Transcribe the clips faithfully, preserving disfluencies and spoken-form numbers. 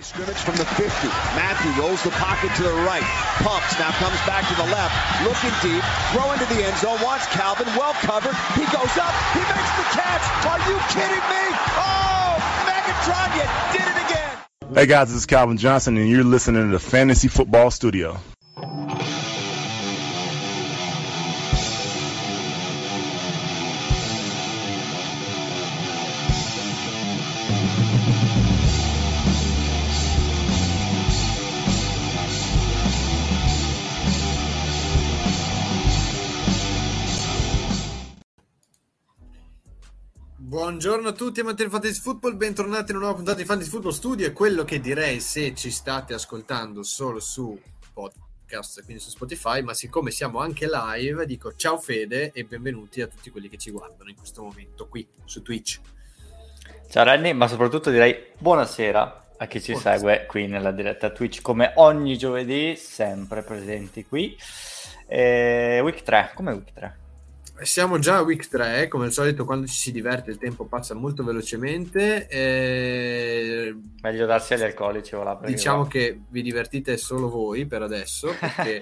Scrimmage from the fifty. Matthew rolls the pocket to the right. Pumps, now comes back to the left. Looking deep, throw into the end zone. Wants Calvin, well covered. He goes up, he makes the catch. Are you kidding me? Oh, Megatron, you did it again. Hey guys, this is Calvin Johnson and you're listening to the Fantasy Football Studio. Buongiorno a tutti amanti del Fantasy Football, bentornati in una nuova puntata di Fantasy Football Studio. È quello che direi se ci state ascoltando solo su podcast, quindi su Spotify, ma siccome siamo anche live, dico ciao Fede e benvenuti a tutti quelli che ci guardano in questo momento qui su Twitch. Ciao Renny, ma soprattutto direi buonasera a chi ci buonasera. segue qui nella diretta Twitch, come ogni giovedì, sempre presenti qui. E week tre, come week tre? Siamo già a week tre, come al solito quando ci si diverte il tempo passa molto velocemente. E... meglio darsi agli alcolici. Voilà, diciamo va. Che vi divertite solo voi per adesso, perché,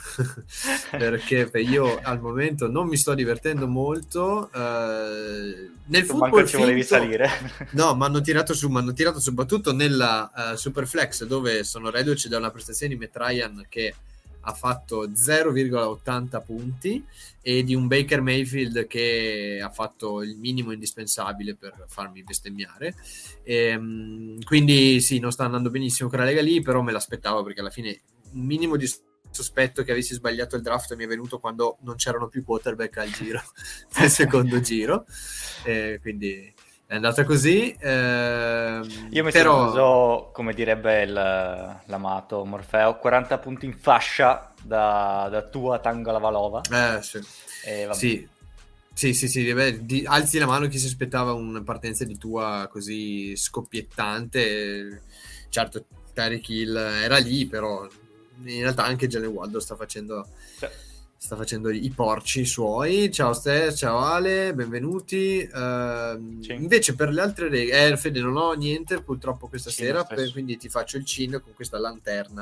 perché io al momento non mi sto divertendo molto. Eh, nel tu football manco ci finto, volevi salire. No, mi hanno tirato su, mi hanno tirato soprattutto nella uh, Superflex, dove sono reduce da una prestazione di Matt Ryan che ha fatto zero virgola ottanta punti e di un Baker Mayfield che ha fatto il minimo indispensabile per farmi bestemmiare, e, quindi sì, non sta andando benissimo quella lega lì, però me l'aspettavo perché alla fine un minimo di sospetto che avessi sbagliato il draft mi è venuto quando non c'erano più quarterback al giro nel secondo giro, e quindi è andata così. Ehm, Io mi però... sono preso, come direbbe il, l'amato Morfeo, quaranta punti in fascia da, da tua Tagovailoa. Eh, sì. E vabbè. Sì. Sì, sì, sì, beh, di, alzi la mano chi si aspettava una partenza di tua così scoppiettante. Certo, Tyreek Hill era lì, però in realtà anche Jalen Waddle sta facendo... Cioè. sta facendo i porci suoi. Ciao Ste, ciao Ale, benvenuti. Uh, invece per le altre regole, eh, Fede, non ho niente purtroppo questa cin sera, per, quindi ti faccio il cin con questa lanterna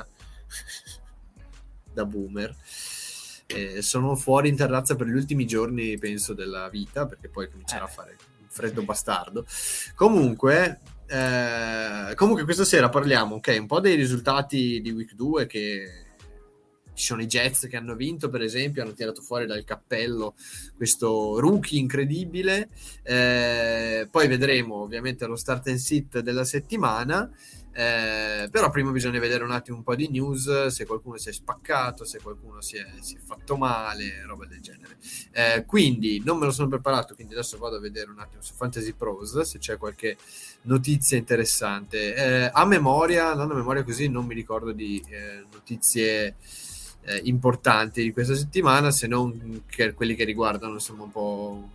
da boomer. Eh, sono fuori in terrazza per gli ultimi giorni, penso, della vita, perché poi comincerà eh. a fare un freddo bastardo. Comunque, eh, comunque questa sera parliamo, ok, un po' dei risultati di week due che... Ci sono i Jets che hanno vinto, per esempio, hanno tirato fuori dal cappello questo rookie incredibile. Eh, poi vedremo ovviamente lo start and sit della settimana. Eh, però prima bisogna vedere un attimo un po' di news, se qualcuno si è spaccato, se qualcuno si è, si è fatto male, roba del genere. Eh, quindi non me lo sono preparato, quindi adesso vado a vedere un attimo su Fantasy Pros se c'è qualche notizia interessante. Eh, a memoria, non a memoria così, non mi ricordo di eh, notizie Eh, importanti di questa settimana, se non che quelli che riguardano insomma un po'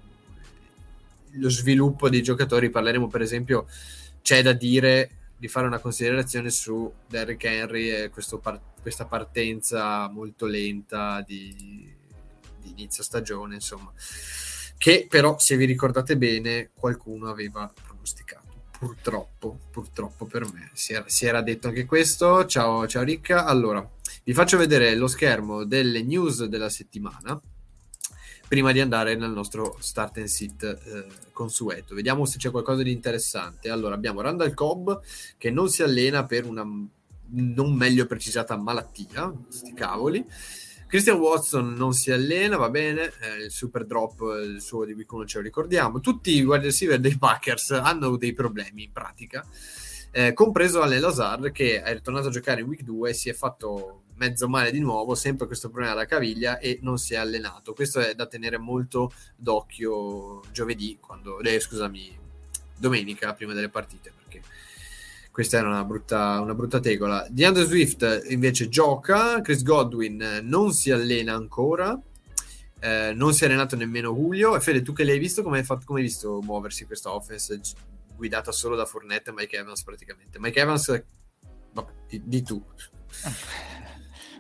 lo sviluppo dei giocatori. Parleremo, per esempio, c'è da dire di fare una considerazione su Derrick Henry e questo par- questa partenza molto lenta di, di inizio stagione, insomma, che però, se vi ricordate bene, qualcuno aveva pronosticato. Purtroppo, purtroppo per me si era, si era detto anche questo. Ciao, ciao Ricca. Allora, vi faccio vedere lo schermo delle news della settimana prima di andare nel nostro start and sit eh, consueto. Vediamo se c'è qualcosa di interessante. Allora, abbiamo Randall Cobb che non si allena per una non meglio precisata malattia, sti cavoli. Christian Watson non si allena, va bene, eh, il super drop, il suo di week uno ce lo ricordiamo. Tutti i wide receiver dei Packers hanno dei problemi in pratica, eh, compreso Allen Lazard che è ritornato a giocare in week due e si è fatto mezzo male di nuovo, sempre questo problema alla caviglia, e non si è allenato. Questo è da tenere molto d'occhio giovedì, quando, eh, scusami, domenica prima delle partite, perché questa era una brutta, una brutta tegola. DeAndre Swift invece gioca, Chris Godwin non si allena ancora, eh, non si è allenato nemmeno Julio. E Fede, tu che l'hai visto, come hai, fatto, come hai visto muoversi questa offense guidata solo da Fournette e Mike Evans praticamente? Mike Evans, vabbè, di, di tu.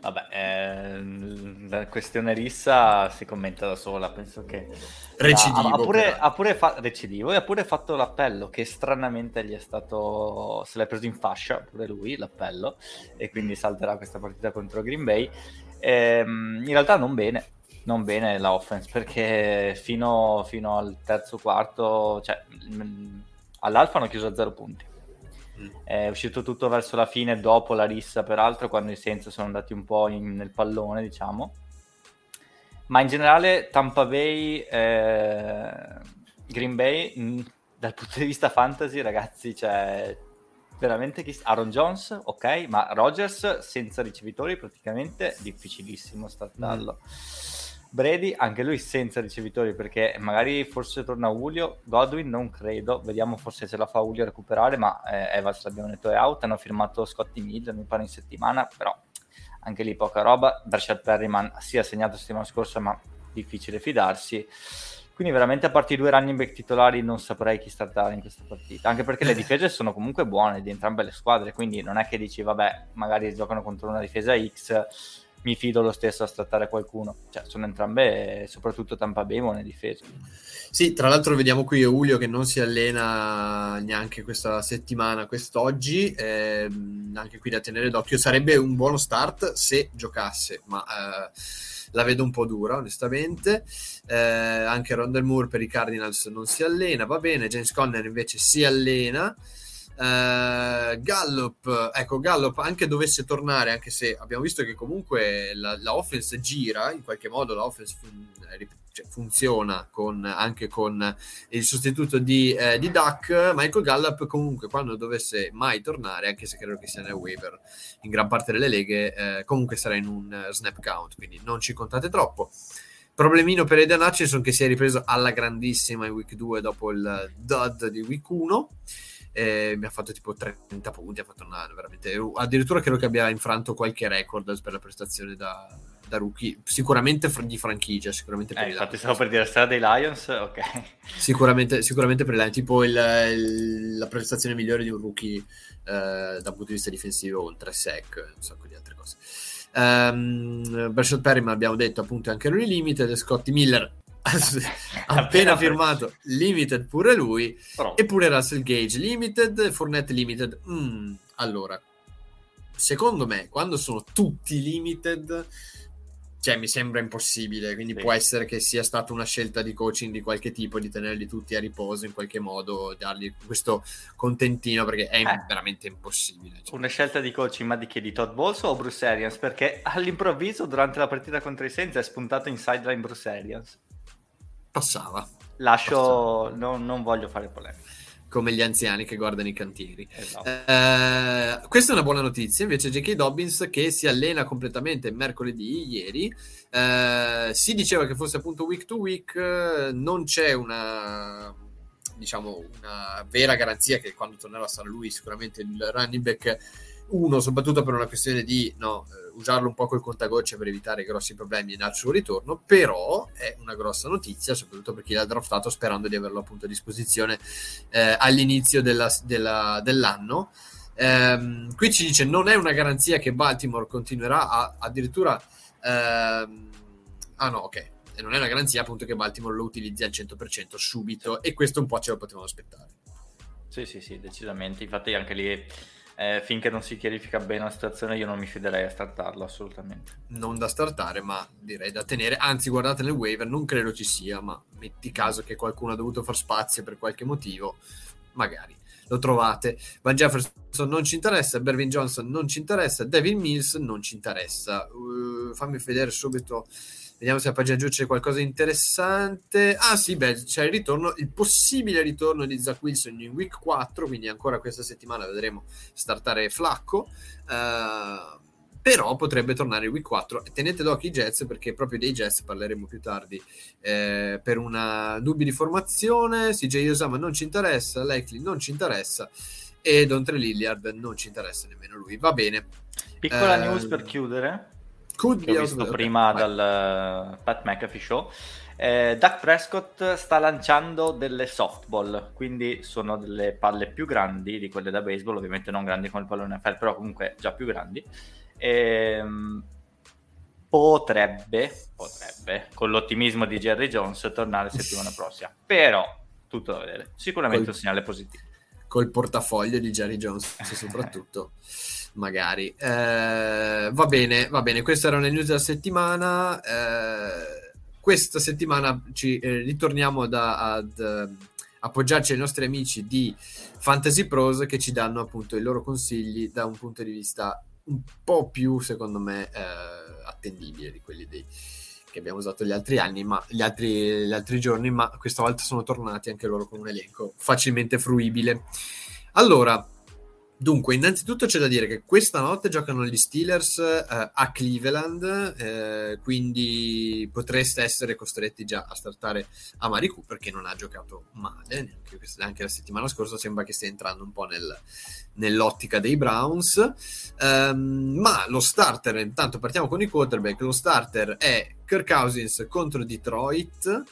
Vabbè, eh, la questione rissa si commenta da sola, penso che recidivo, ha, ha pure, però. ha pure fa- recidivo e ha pure fatto l'appello, che stranamente gli è stato, se l'è preso in fascia pure lui l'appello, e quindi salterà questa partita contro Green Bay. Ehm, in realtà non bene, non bene la offense, perché fino, fino al terzo quarto, cioè mh, all'alfa hanno chiuso a zero punti. È uscito tutto verso la fine, dopo la rissa peraltro, quando i Saints sono andati un po' in, nel pallone, diciamo. Ma in generale Tampa Bay, eh, Green Bay, mh, dal punto di vista fantasy, ragazzi, cioè veramente chi... Aaron Jones, ok, ma Rodgers senza ricevitori praticamente difficilissimo startarlo. Mm. Brady, anche lui senza ricevitori, perché magari forse torna Julio. Godwin non credo, vediamo forse se la fa Julio recuperare, ma eh, Evans l'abbiamo detto è out. Hanno firmato Scotty Miller mi pare in settimana, però anche lì poca roba. Brashad Perryman si è segnato settimana scorsa, ma difficile fidarsi. Quindi veramente a parte i due running back titolari non saprei chi startare in questa partita, anche perché le difese sono comunque buone di entrambe le squadre, quindi non è che dici vabbè magari giocano contro una difesa X, mi fido lo stesso a trattare qualcuno. Cioè sono entrambe, soprattutto Tampa Bay, buone difese. Sì, tra l'altro vediamo qui Julio che non si allena neanche questa settimana, quest'oggi, eh, anche qui da tenere d'occhio. Sarebbe un buono start se giocasse, ma eh, la vedo un po' dura onestamente. Eh, anche Rondell Moore per i Cardinals non si allena, va bene. James Conner invece si allena. Uh, Gallup, ecco Gallup anche dovesse tornare, anche se abbiamo visto che comunque la, la offense gira in qualche modo, la offense fun- cioè funziona con, anche con il sostituto di, eh, di Duck. Michael Gallup comunque quando dovesse mai tornare, anche se credo che sia nel waiver in gran parte delle leghe, eh, comunque sarà in un uh, snap count, quindi non ci contate troppo. Problemino per Aidan Hutchinson che si è ripreso alla grandissima in week due dopo il dud di week uno. Eh, mi ha fatto tipo trenta punti, ha fatto una, veramente, addirittura credo che abbia infranto qualche record per la prestazione da, da rookie, sicuramente fr- di franchigia, sicuramente per eh, i infatti Lions. stavo per dire strada dei Lions, ok. Sicuramente, sicuramente per i Lions, tipo il, il, la prestazione migliore di un rookie eh, dal punto di vista difensivo, un tre sack, un sacco di altre cose. Um, Brashad Perryman abbiamo detto appunto anche lui limited, Scotty Miller appena firmato limited pure lui, oh. Eppure Russell Gage limited, Fournette limited. Mm, allora secondo me quando sono tutti limited, cioè mi sembra impossibile, quindi sì. Può essere che sia stata una scelta di coaching di qualche tipo, di tenerli tutti a riposo in qualche modo, dargli questo contentino, perché è eh. veramente impossibile, cioè. Una scelta di coaching, ma di che? Di Todd Bowles o Bruce Arians? Perché all'improvviso durante la partita contro i Saints è spuntato in sideline Bruce Arians. Passava. Lascio, Passava. Non, non voglio fare polemica. Come gli anziani che guardano i cantieri. Esatto. Eh, questa è una buona notizia. Invece J K. Dobbins che si allena completamente mercoledì, ieri. Eh, si diceva che fosse appunto week to week. Non c'è una, diciamo, una vera garanzia che quando tornerà sarà lui sicuramente il running back uno, soprattutto per una questione di no, usarlo un po' col contagocce per evitare grossi problemi al suo ritorno, però è una grossa notizia soprattutto per chi l'ha draftato sperando di averlo appunto a disposizione eh, all'inizio della, della, dell'anno. Ehm, qui ci dice non è una garanzia che Baltimore continuerà a addirittura ehm, ah no ok e non è una garanzia appunto che Baltimore lo utilizzi al cento per cento subito, e questo un po' ce lo potevamo aspettare. Sì sì sì, decisamente, infatti anche lì Eh, finché non si chiarifica bene la situazione io non mi fiderei a startarlo assolutamente. Non da startare, ma direi da tenere, anzi guardate nel waiver, non credo ci sia, ma metti caso che qualcuno ha dovuto far spazio per qualche motivo, magari lo trovate. Van Jefferson non ci interessa, Bervin Johnson non ci interessa, Devin Mills non ci interessa. Uh, fammi vedere subito, vediamo se a pagina giù c'è qualcosa di interessante. Ah sì, beh, c'è il ritorno, il possibile ritorno di Zach Wilson in week quattro, quindi ancora questa settimana vedremo startare Flacco, uh, però potrebbe tornare in week quattro. Tenete d'occhio i Jets, perché proprio dei Jets parleremo più tardi, eh, per una dubbi di formazione. C J Osama non ci interessa, Likely non ci interessa e Dontre Lillard non ci interessa nemmeno lui. Va bene, piccola uh, news per chiudere Could che ho visto okay, prima vai. dal uh, Pat McAfee Show. eh, Dak Prescott sta lanciando delle softball, quindi sono delle palle più grandi di quelle da baseball, ovviamente non grandi come il pallone N F L, però comunque già più grandi. E, um, potrebbe, potrebbe, con l'ottimismo di Jerry Jones, tornare settimana prossima. Però, tutto da vedere. Sicuramente col, un segnale positivo. Col portafoglio di Jerry Jones, soprattutto, magari. Eh, va bene, va bene. Queste erano le news della settimana. Eh, questa settimana ci eh, ritorniamo da, ad uh, appoggiarci ai nostri amici di Fantasy Pros, che ci danno appunto i loro consigli da un punto di vista un po' più, secondo me, eh, attendibile di quelli dei, che abbiamo usato gli altri anni, ma gli altri, gli altri giorni, ma questa volta sono tornati anche loro con un elenco facilmente fruibile. Allora, dunque, innanzitutto c'è da dire che questa notte giocano gli Steelers eh, a Cleveland, eh, quindi potreste essere costretti già a startare a Amari Cooper, che non ha giocato male, neanche, anche la settimana scorsa sembra che stia entrando un po' nel, nell'ottica dei Browns, um, ma lo starter, intanto partiamo con i quarterback, lo starter è Kirk Cousins contro Detroit.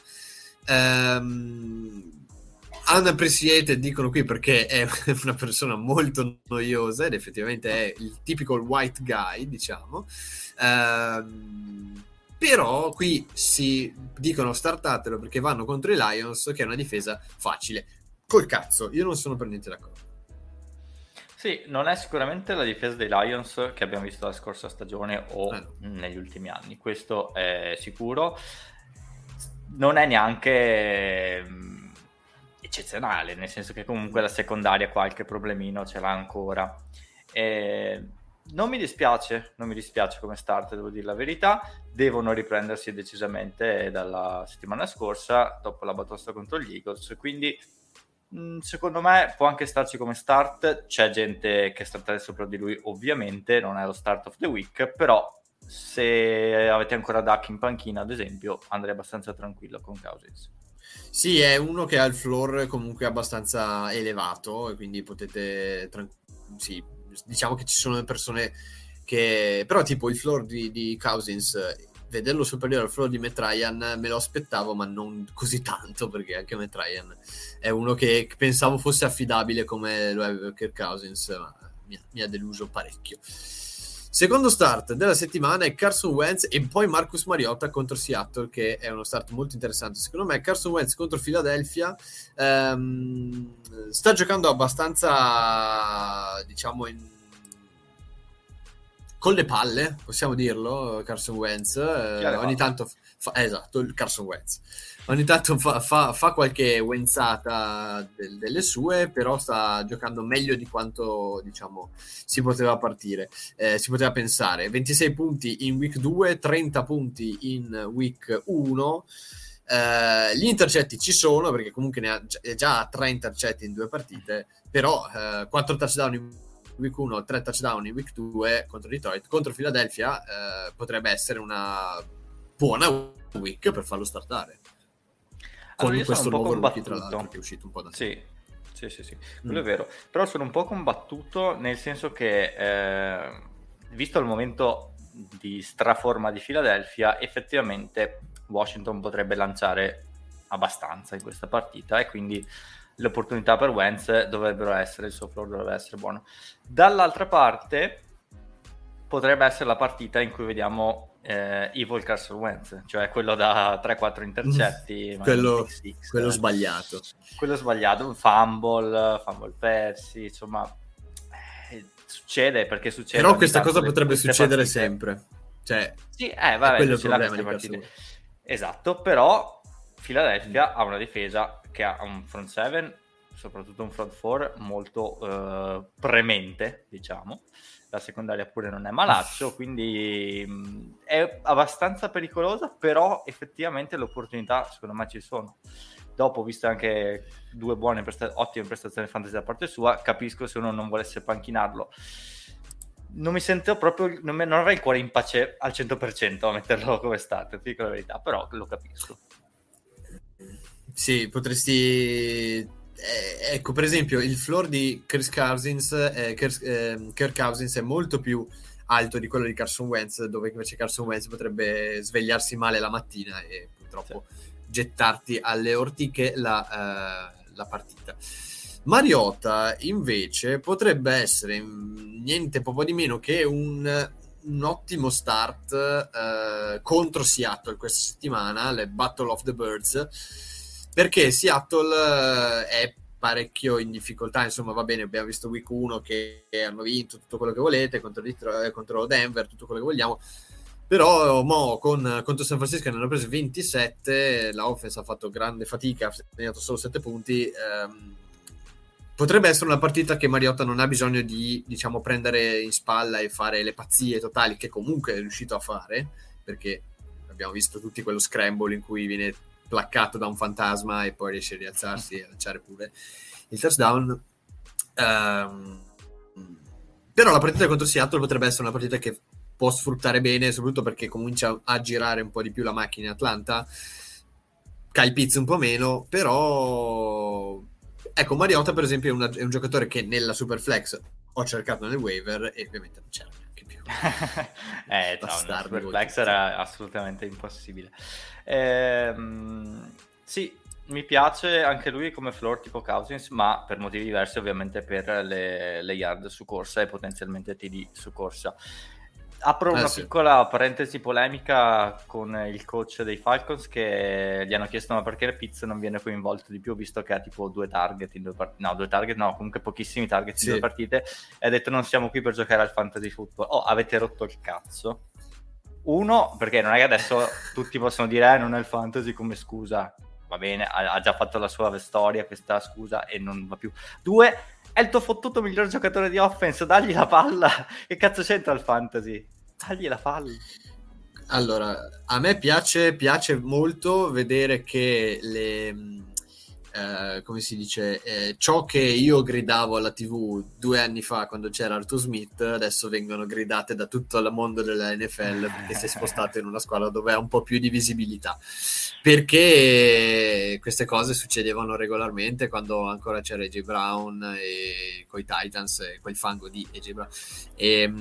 um, Unappreciated dicono qui perché è una persona molto noiosa ed effettivamente è il typical white guy, diciamo, um, però qui si dicono startatelo perché vanno contro i Lions, che è una difesa facile. Col cazzo, io non sono per niente d'accordo. Sì, non è sicuramente la difesa dei Lions che abbiamo visto la scorsa stagione o eh. negli ultimi anni, questo è sicuro. Non è neanche eccezionale, nel senso che comunque la secondaria qualche problemino ce l'ha ancora. E non mi dispiace, non mi dispiace come start, devo dire la verità. Devono riprendersi decisamente dalla settimana scorsa dopo la batosta contro gli Eagles, quindi secondo me può anche starci come start. C'è gente che startare sopra di lui, ovviamente non è lo start of the week, però se avete ancora Dak in panchina ad esempio andrei abbastanza tranquillo con Cousins. Sì, è uno che ha il floor comunque abbastanza elevato e quindi potete tran- sì, diciamo che ci sono persone che però tipo il floor di, di Cousins, vederlo superiore al floor di Matt Ryan me lo aspettavo, ma non così tanto, perché anche Matt Ryan è uno che pensavo fosse affidabile come lo è Kirk Cousins, ma mi, mi ha deluso parecchio. Secondo start della settimana è Carson Wentz e poi Marcus Mariota contro Seattle, che è uno start molto interessante secondo me. Carson Wentz contro Philadelphia, ehm, sta giocando abbastanza, diciamo, in con le palle, possiamo dirlo, Carson Wentz, eh, ogni tanto fa, eh, esatto, il Carson Wentz ogni tanto fa, fa, fa qualche wenzata del, delle sue, però sta giocando meglio di quanto, diciamo, si poteva partire, eh, si poteva pensare. ventisei punti in week due, trenta punti in week uno. Uh, gli intercetti ci sono, perché comunque ne ha già tre intercetti in due partite, però uh, quattro touchdown in week uno, tre touchdown in week due contro Detroit. Contro Philadelphia uh, potrebbe essere una buona week per farlo startare. Con allora, questo nuovo rookie, tra l'altro, che è uscito un po' da sì, sì, sì, sì. Quello mm. è vero. Però sono un po' combattuto, nel senso che eh, visto il momento di straforma di Philadelphia, effettivamente Washington potrebbe lanciare abbastanza in questa partita e quindi le opportunità per Wentz dovrebbero essere, il suo floor dovrebbe essere buono. Dall'altra parte potrebbe essere la partita in cui vediamo eh, Evil Carson Wentz, cioè quello da tre quattro intercetti, quello, six, quello eh. sbagliato quello sbagliato, un fumble fumble persi, insomma eh, succede perché succede, però questa cosa potrebbe succedere partite. sempre, cioè sì, eh, vabbè, quello è il problema di partite. Esatto, però Philadelphia mm. ha una difesa che ha un front seven, soprattutto un front four molto uh, premente, diciamo. La secondaria pure non è malaccio, quindi mh, è abbastanza pericolosa, però effettivamente le opportunità secondo me ci sono. Dopo, visto anche due buone presta- ottime prestazioni fantasy da parte sua, capisco se uno non volesse panchinarlo. Non mi sento proprio, non, me, non avrei il cuore in pace al cento per cento a metterlo come starter, ti dico la verità, però lo capisco. Sì, potresti... Eh, ecco, per esempio, il floor di Kirk Cousins, eh, Kirk, eh, Kirk Cousins è molto più alto di quello di Carson Wentz, dove invece Carson Wentz potrebbe svegliarsi male la mattina e purtroppo sì. gettarti alle ortiche la, eh, la partita. Mariota invece potrebbe essere niente poco di meno che un un ottimo start eh, contro Seattle questa settimana, le Battle of the Birds, perché Seattle eh, è parecchio in difficoltà, insomma va bene, abbiamo visto week uno che hanno vinto tutto quello che volete contro, Detroit, contro Denver, tutto quello che vogliamo, però mo con, contro San Francisco ne hanno preso ventisette, la offense ha fatto grande fatica, ha segnato solo sette punti. ehm, potrebbe essere una partita che Mariota non ha bisogno di, diciamo, prendere in spalla e fare le pazzie totali che comunque è riuscito a fare, perché abbiamo visto tutti quello scramble in cui viene placcato da un fantasma e poi riesce a rialzarsi e a lanciare pure il touchdown. Um, però la partita contro Seattle potrebbe essere una partita che può sfruttare bene, soprattutto perché comincia a girare un po' di più la macchina in Atlanta. Kyle Pitts un po' meno, però ecco, Mariota per esempio è, una, è un giocatore che nella Superflex ho cercato nel waiver e ovviamente non c'era neanche più. eh, no, nella Superflex era assolutamente impossibile. Ehm, sì, mi piace anche lui come floor tipo Cousins, ma per motivi diversi, ovviamente per le, le yard su corsa e potenzialmente T D su corsa. Apro una eh sì. piccola parentesi polemica con il coach dei Falcons, che gli hanno chiesto ma perché Pitts non viene coinvolto di più, visto che ha tipo due target in due partite, no due target no comunque pochissimi target sì. in due partite, e ha detto non siamo qui per giocare al fantasy football. Oh, avete rotto il cazzo. Uno, perché non è che adesso tutti possono dire eh, non è il fantasy come scusa, va bene, ha, ha già fatto la sua storia questa scusa e non va più. Due, è il tuo fottuto miglior giocatore di offense, dagli la palla. Che cazzo c'entra il fantasy? Dagli la palla. Allora, a me piace, piace molto vedere che le, eh, come si dice, eh, ciò che io gridavo alla tivù due anni fa quando c'era Arthur Smith, adesso vengono gridate da tutto il mondo della N F L perché si è spostato in una squadra dove ha un po' più di visibilità. Perché queste cose succedevano regolarmente quando ancora c'era A J Brown e coi Titans e quel fango di A J Brown. E,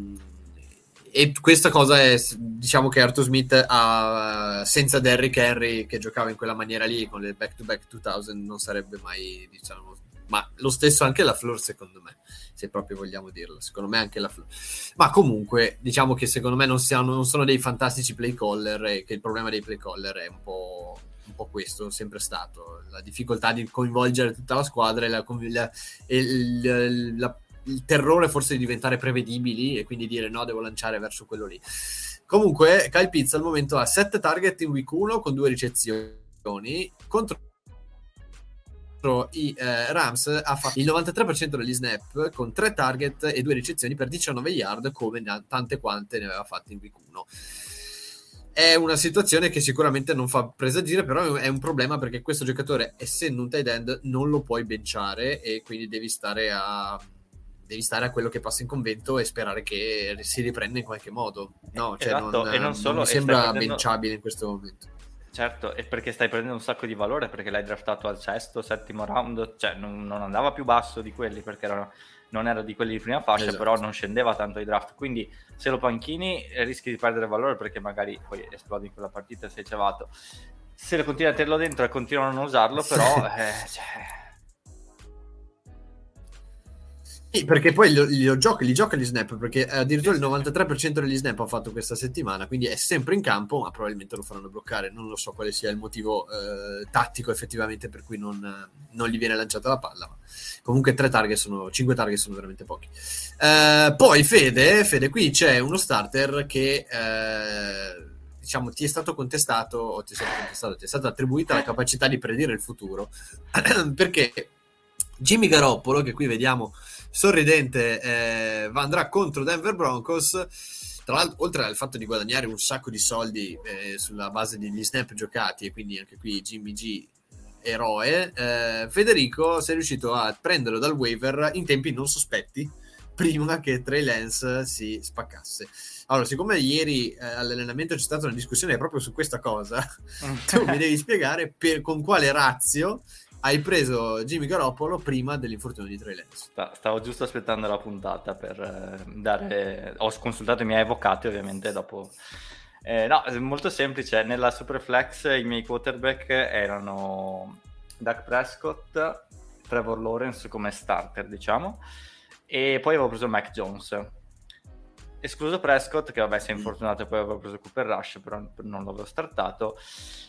e questa cosa è, diciamo che Arthur Smith ha, senza Derrick Henry che giocava in quella maniera lì con le back to back duemila non sarebbe mai, diciamo, ma lo stesso anche la Fleur secondo me, se proprio vogliamo dirlo, secondo me anche la Fleur. Ma comunque diciamo che secondo me non, siano, non sono dei fantastici play caller e che il problema dei play caller è un po', un po' questo, sempre stato la difficoltà di coinvolgere tutta la squadra e, la, la, e il, la, il terrore forse di diventare prevedibili e quindi dire no, devo lanciare verso quello lì. Comunque Kyle Pitts al momento ha sette target in week uno con due ricezioni, contro i eh, Rams ha fatto il novantatré per cento degli snap con tre target e due ricezioni per diciannove yard, come tante quante ne aveva fatte in week uno. È una situazione che sicuramente non fa presagire, però è un problema perché questo giocatore, essendo un tight end, non lo puoi benciare e quindi devi stare a devi stare a quello che passa in convento e sperare che si riprenda in qualche modo. No, cioè esatto, non, e non, solo, non mi sembra prendendo... benciabile in questo momento. Certo, e perché stai prendendo un sacco di valore, perché l'hai draftato al sesto, settimo round, cioè non, non andava più basso di quelli, perché era, non era di quelli di prima fascia, esatto. Però non scendeva tanto ai draft, quindi se lo panchini rischi di perdere valore perché magari poi esplodi in quella partita e sei cevato. Se lo continui a tenerlo dentro e continuano a non usarlo, però... eh, cioè... Sì, perché poi li, li, gioca, li gioca gli snap, perché addirittura il novantatré per cento degli snap ha fatto questa settimana, quindi è sempre in campo, ma probabilmente lo faranno bloccare. Non lo so quale sia il motivo eh, tattico effettivamente per cui non, non gli viene lanciata la palla, ma comunque tre target sono, cinque target sono veramente pochi. Eh, poi Fede, Fede, qui c'è uno starter che eh, diciamo ti è stato contestato, o ti è stato contestato, ti è stata attribuita la capacità di predire il futuro, perché Jimmy Garoppolo, che qui vediamo sorridente, eh, andrà contro Denver Broncos. Tra l'altro, oltre al fatto di guadagnare un sacco di soldi eh, sulla base degli snap giocati, e quindi anche qui Jimmy G eroe, eh, Federico si è riuscito a prenderlo dal waiver in tempi non sospetti, prima che Trey Lance si spaccasse. Allora, siccome ieri eh, all'allenamento c'è stata una discussione proprio su questa cosa, tu mi devi spiegare per, con quale razio hai preso Jimmy Garoppolo prima dell'infortunio di Trey Lance. Stavo giusto aspettando la puntata per eh, dare... Ho consultato i miei avvocati, ovviamente, dopo... Eh, no, è molto semplice. Nella Superflex i miei quarterback erano Dak Prescott, Trevor Lawrence come starter, diciamo, e poi avevo preso Mac Jones. escluso Prescott, che vabbè si è infortunato e poi aveva preso Cooper Rush, però non l'avevo startato.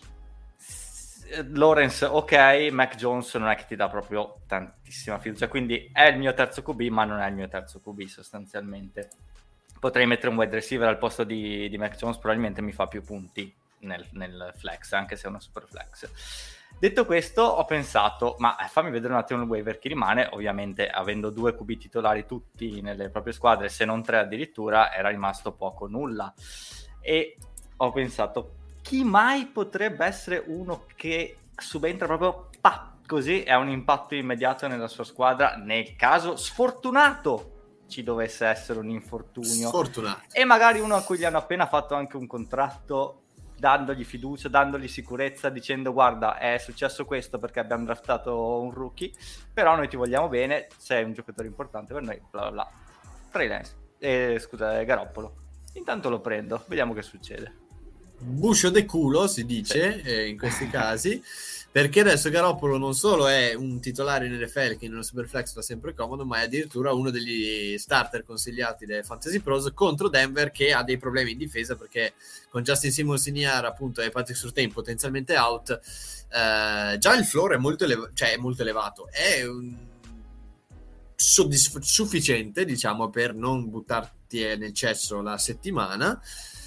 Lawrence ok, Mac Jones non è che ti dà proprio tantissima fiducia, quindi è il mio terzo Q B, ma non è il mio terzo Q B sostanzialmente. Potrei mettere un wide receiver al posto di, di Mac Jones, probabilmente mi fa più punti nel, nel flex, anche se è una super flex. Detto questo, ho pensato, ma fammi vedere un attimo il waiver chi rimane. Ovviamente, avendo due Q B titolari tutti nelle proprie squadre, se non tre addirittura, era rimasto poco o nulla. E ho pensato, chi mai potrebbe essere uno che subentra proprio pa, così e ha un impatto immediato nella sua squadra, nel caso sfortunato ci dovesse essere un infortunio. Sfortunato. E magari uno a cui gli hanno appena fatto anche un contratto, dandogli fiducia, dandogli sicurezza, dicendo guarda è successo questo perché abbiamo draftato un rookie, però noi ti vogliamo bene, sei un giocatore importante per noi, bla bla bla. Trey Lance, eh, scusa, Garoppolo. Intanto lo prendo, vediamo che succede. Buscio de culo si dice, sì. eh, in questi casi, perché adesso Garoppolo non solo è un titolare in N F L che in una Superflex fa sempre comodo, ma è addirittura uno degli starter consigliati dai Fantasy Pros contro Denver, che ha dei problemi in difesa perché con Justin Simmons in I R appunto e Patrick Surtain potenzialmente out, eh, già il floor è molto, elev- cioè è molto elevato, è un soddisf- sufficiente diciamo per non buttarti nel cesso la settimana.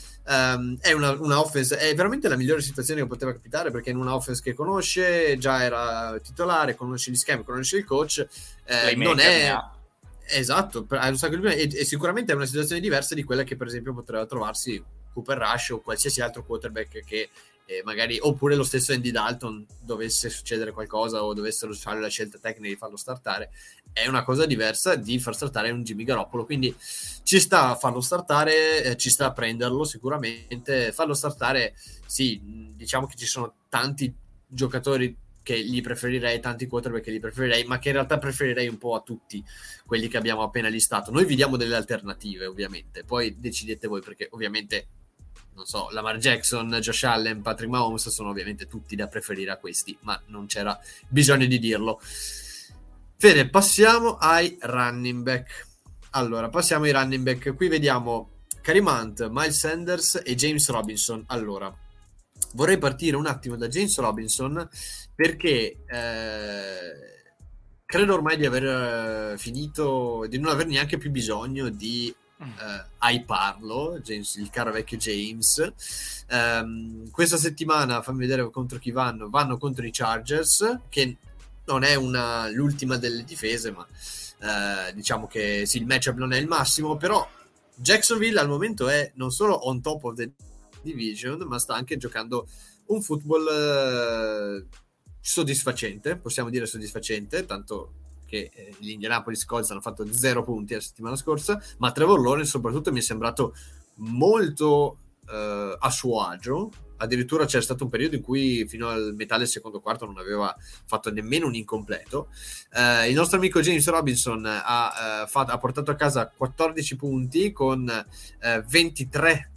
Um, è una, una offense, è veramente la migliore situazione che poteva capitare, perché in una offense che conosce, già era titolare, conosce gli schemi, conosce il coach, eh, non è esatto, ha un sacco di e, e sicuramente è una situazione diversa di quella che per esempio potrebbe trovarsi Cooper Rush o qualsiasi altro quarterback che eh, magari, oppure lo stesso Andy Dalton, dovesse succedere qualcosa o dovessero fare la scelta tecnica di farlo startare. È una cosa diversa di far startare un Jimmy Garoppolo, quindi ci sta a farlo startare, eh, ci sta a prenderlo sicuramente, farlo startare sì, diciamo che ci sono tanti giocatori che gli preferirei, tanti quarterback che gli preferirei, ma che in realtà preferirei un po' a tutti quelli che abbiamo appena listato. Noi vi diamo delle alternative ovviamente, poi decidete voi, perché ovviamente non so, Lamar Jackson, Josh Allen, Patrick Mahomes sono ovviamente tutti da preferire a questi, ma non c'era bisogno di dirlo. Bene, passiamo ai running back. Allora, passiamo ai running back. Qui vediamo Kareem Hunt, Miles Sanders e James Robinson. Allora, vorrei partire un attimo da James Robinson perché eh, credo ormai di aver finito, di non aver neanche più bisogno di Uh, hyparlo, James, il caro vecchio James. Um, questa settimana, fammi vedere contro chi vanno. Vanno contro i Chargers, che non è una, l'ultima delle difese, ma uh, diciamo che sì, il matchup non è il massimo, però Jacksonville al momento è non solo on top of the division, ma sta anche giocando un football uh, soddisfacente, possiamo dire soddisfacente, tanto che eh, gli Indianapolis Colts hanno fatto zero punti la settimana scorsa, ma Trevor Lawrence soprattutto mi è sembrato molto eh, a suo agio. Addirittura c'è stato un periodo in cui fino al metà del secondo quarto non aveva fatto nemmeno un incompleto. Eh, il nostro amico James Robinson ha, eh, fatto, ha portato a casa quattordici punti con eh, ventitré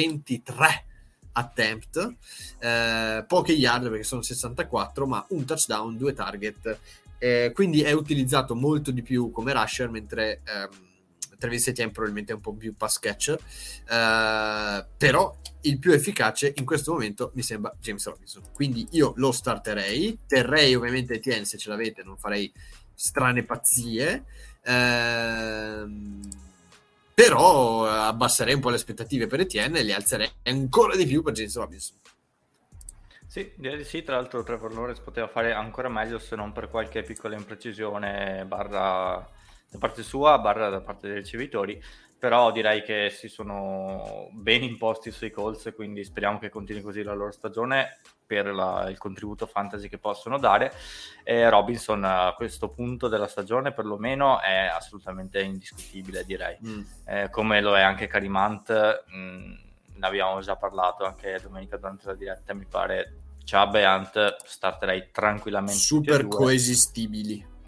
attempt, eh, poche yard perché sono sessantaquattro, ma un touchdown, due target. Eh, quindi è utilizzato molto di più come rusher, mentre ehm, Travis Etienne probabilmente è un po' più pass catcher, eh, però il più efficace in questo momento mi sembra James Robinson, quindi io lo starterei, terrei ovviamente Etienne se ce l'avete, non farei strane pazzie, ehm, però abbasserei un po' le aspettative per Etienne e le alzerei ancora di più per James Robinson. Sì, direi di sì. Tra l'altro Trevor Lawrence poteva fare ancora meglio se non per qualche piccola imprecisione barra da parte sua, barra da parte dei ricevitori, però direi che si sono ben imposti sui Colts, quindi speriamo che continui così la loro stagione per la, il contributo fantasy che possono dare. E Robinson a questo punto della stagione perlomeno è assolutamente indiscutibile, direi, mm. eh, come lo è anche Kareem Hunt. mh, Ne abbiamo già parlato anche domenica durante la diretta, mi pare. Chubb e Hunt starterei tranquillamente super coesistibili,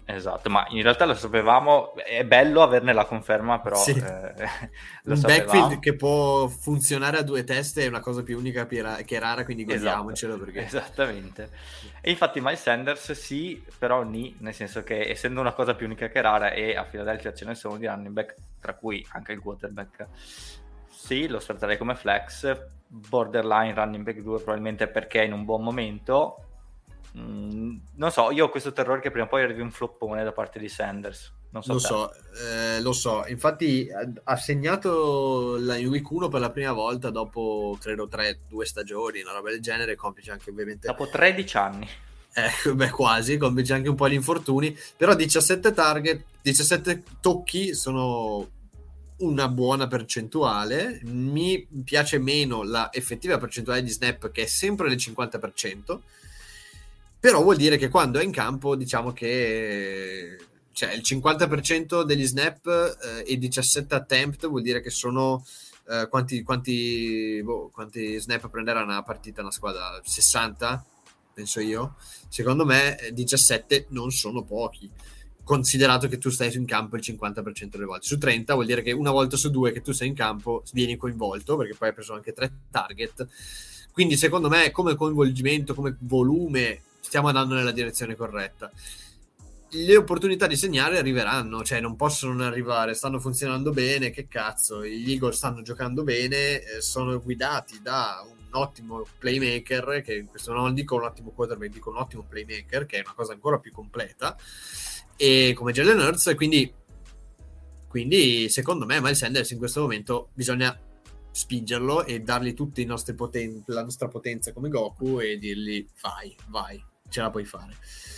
Esatto, ma in realtà lo sapevamo, è bello averne la conferma, però sì. eh, lo un sapevamo. backfield che può funzionare a due teste è una cosa più unica che rara, quindi godiamocelo. Esatto, perché... esattamente. E infatti Miles Sanders sì, però ni, nel senso che essendo una cosa più unica che rara, e a Philadelphia ce ne sono di running back, tra cui anche il quarterback, sì, lo starterei come flex, borderline running back due probabilmente perché è in un buon momento. Mm, non so, io ho questo terrore che prima o poi arrivi un floppone da parte di Sanders. Non so lo te. so, eh, lo so. Infatti ha segnato la, in week uno per la prima volta dopo credo tre, due stagioni, una roba del genere, complice anche ovviamente dopo tredici anni. Eh, beh, quasi, complice anche un po' gli infortuni, però diciassette target, diciassette tocchi sono una buona percentuale. Mi piace meno la effettiva percentuale di snap, che è sempre del cinquanta per cento, però vuol dire che quando è in campo, diciamo che cioè il cinquanta per cento degli snap eh, e diciassette attempt vuol dire che sono eh, quanti, quanti, boh, quanti snap prenderà una partita una squadra? sessanta? Penso io. Secondo me diciassette non sono pochi, considerato che tu stai in campo il cinquanta per cento delle volte. Su trenta vuol dire che una volta su due che tu sei in campo vieni coinvolto, perché poi hai preso anche tre target. Quindi secondo me come coinvolgimento, come volume, stiamo andando nella direzione corretta. Le opportunità di segnare arriveranno, cioè non possono non arrivare, stanno funzionando bene, che cazzo, gli Eagles stanno giocando bene, eh, sono guidati da un ottimo playmaker, che in questo non dico un ottimo quarterback, dico un ottimo playmaker, che è una cosa ancora più completa, e come Jalen Hurts, e quindi quindi secondo me Miles Sanders in questo momento bisogna spingerlo e dargli tutti i nostri poten- la nostra potenza come Goku e dirgli vai, vai, ce la puoi fare.